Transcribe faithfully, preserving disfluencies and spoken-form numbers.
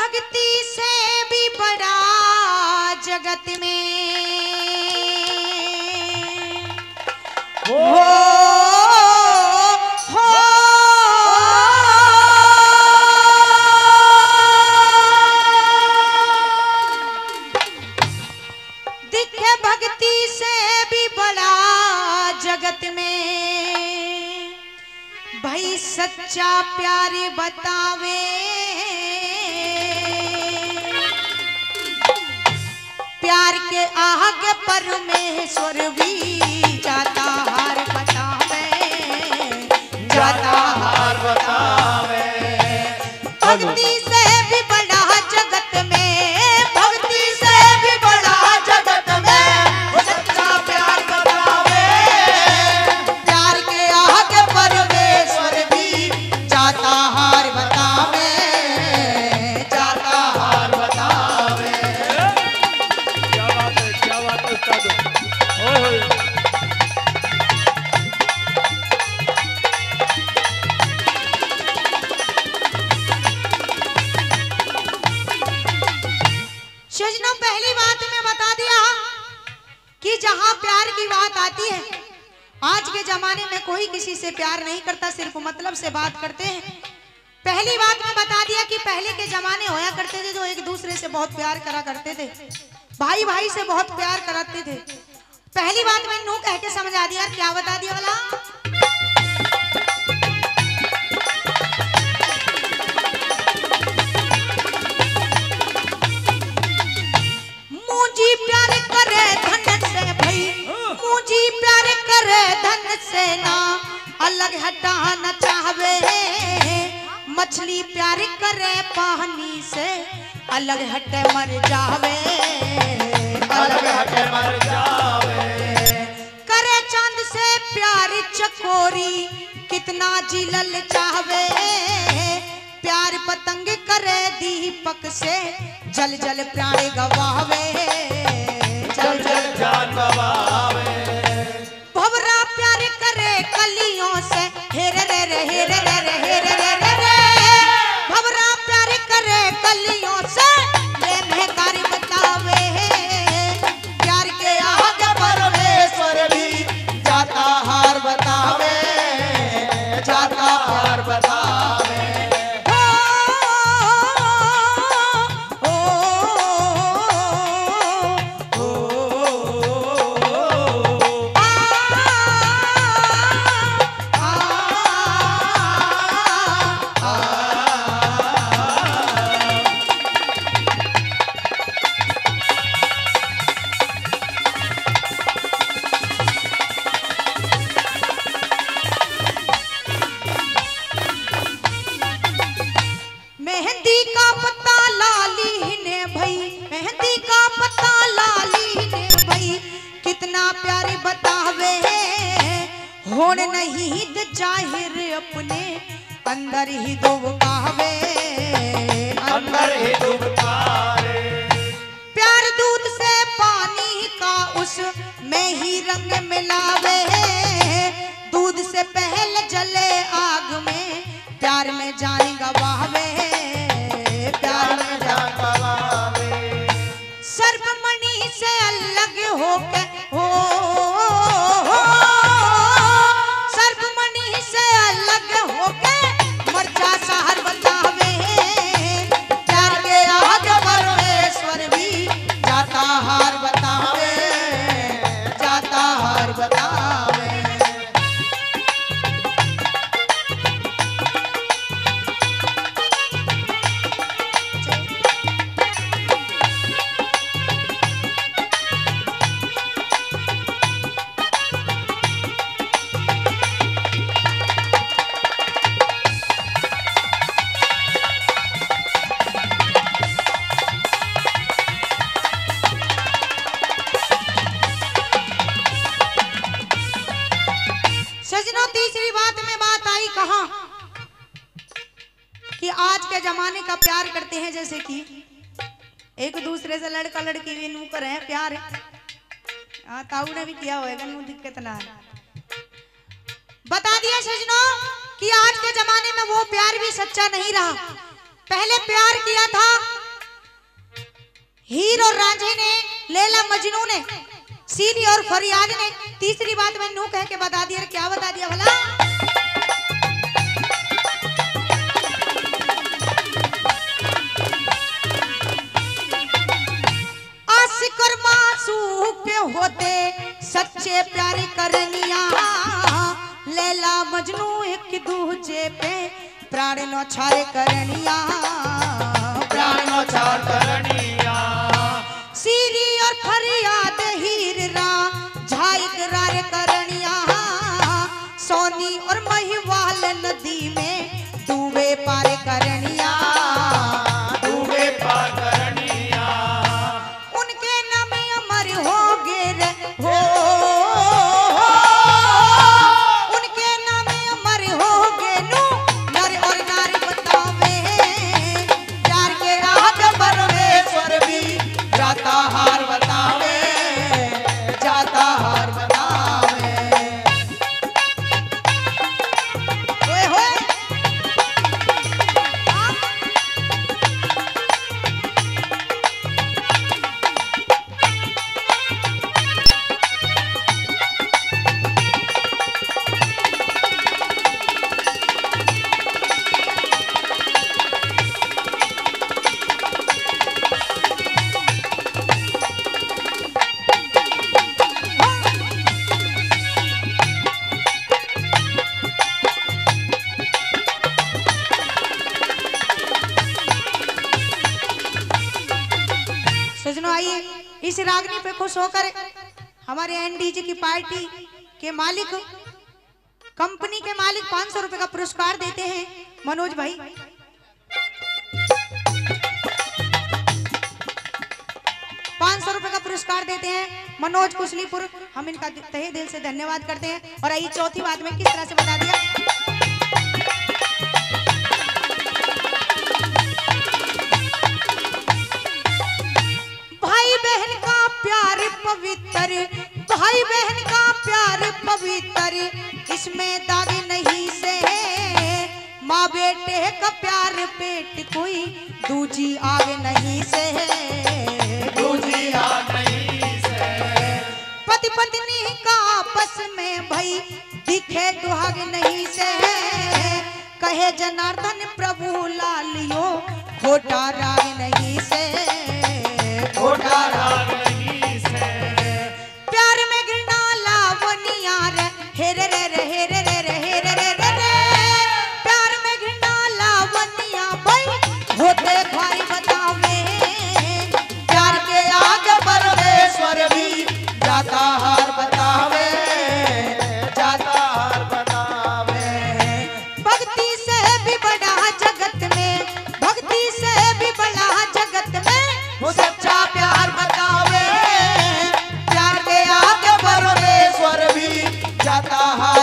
भक्ति से भी बड़ा जगत में हो, हो दिखे भक्ति से भी बड़ा जगत में भाई सच्चा प्यार बतावे प्यार के आगे परमेश्वर भी जाता हार बतावे जाता हार बतावे भक्ति से भी बड़ा जगत में भक्ति से भी बड़ा जगत में सच्चा प्यार बतावे प्यार के आगे परमेश्वर भी जाता हार बतावे जाता हार बतावे। क्या बात है, क्या बात है उस्ताद। ओए होए। सजनों पहली बात में बता दिया कि जहां प्यार की बात आती है आज के जमाने में कोई किसी से प्यार नहीं करता, सिर्फ मतलब से बात करते हैं। पहली बात में बता दिया कि पहले के जमाने होया करते थे जो एक दूसरे से बहुत प्यार करा करते थे, भाई भाई से बहुत प्यार कराते थे। पहली बात में नू कह के समझा दिया, क्या बता दिया वाला मुझी प्यार करे धन से भाई मुझी प्यार करे धन से ना अलग हटाना चाहवे मछली प्यार करे पानी से अलग हटे मर जावे अलग हटे मर जावे करे चांद से प्यार चकोरी कितना जिलल चाहवे प्यार पतंग करे दीपक से जल जल प्राण गवावे जल जल जान गवावे भवरा प्यार करे कलियों से हेरे रे रे हेरे रे रे हेरे रे रे रे भवरा प्यार करे कलियों से ले महकार बतावे प्यार के आगे परमेश्वर भी जाता हार बतावे जाता हार बतावे ओ, ओ, ओ, आ, आ, आ, आ, मेहंदी का पत्ता लाली ने भई मेहंदी का पत्ता लाली ने भई कितना प्यारे बतावे होड़ नहीं द जाहिर अपने अंदर ही दो कहवे अंदर ही डूबता रे प्यार दूध से पानी का उस में ही रंग मिलावे दूध से पहले जले आग में प्यार में जान गवावे प्यार में जान गवावे सर्पमणि से अलग होके हो सर्पमणि से अलग होके मरचा सहर बतावे प्यार के आगे परमेश्वर भी जाता हार बतावे जाता हार बतावे सजनों तीसरी बात में बात आई कहा कि आज के जमाने का प्यार करते हैं जैसे कि एक दूसरे से लड़का लड़की भी नू करे हैं प्यार हाँ ताऊ ने भी किया होगा नू दिक्कत ना है बता दिया सजनों कि आज के जमाने में वो प्यार भी सच्चा नहीं रहा। पहले प्यार किया था हीर और रांझे ने, लैला मजनू ने, सीधी और फरियाद ने। तीसरी बात मैं नू कह के बता दिया। क्या बता दिया भला? आशिक और मासूम के होते सच्चे प्यारे करनिया, लैला मजनू एक दूजे पे प्राण नौछार करनिया, प्राण नौछार करनिया। सीरी और फरियाद हीर रा झाई करार करनिया, सोनी और महिवाल नदी में डूबे पार करनिया, डूबे पार करनिया। उनके नाम अमर हो गे रे हो, उनके नाम अमर हो गे नू नर और नारी बतावे, प्यार के आग परमेश्वर भी जाता हार बतावे, जाता हार बतावे। होए होए। हाँ। सजनों आइए इस रागनी पे खुश होकर हमारे एनडीजे की पार्टी के मालिक, कंपनी के मालिक पाँच सौ रुपए का पुरस्कार देते हैं मनोज भाई। पाँच सौ रुपए का पुरस्कार देते हैं मनोज कुशलीपुर। हम इनका तहे दिल से धन्यवाद करते हैं। और आइए चौथी बात में किस तरह से बता दिया। भाई बहन का प्यार पवित्र, भाई बहन का प्यार पवित्र, इसमें दाग नहीं से, माँ बेटे का प्यार पेट कोई दूजी आग नहीं से, दूजी आग नहीं से। पति पत्नी का आपस में भाई दिखे दुहाग नहीं से, कहे जनार्दन प्रभु लालियो खोटा राग नहीं से, खोटा राग नहीं से। प्यार में गिरना लावनिया रे हेरे रे रे हेरे रे रे हेरे रे रे रे, प्यार में गिरना लावनिया भाई होते भाई बतावे, प्यार के आगे परमेश्वर भी जाता हार बतावे, जाता हार बतावे। भक्ति से भी बड़ा जगत में, भक्ति से भी बड़ा जगत में वो सच्चा प्यार बतावे, प्यार के आगे परमेश्वर भी जाता हार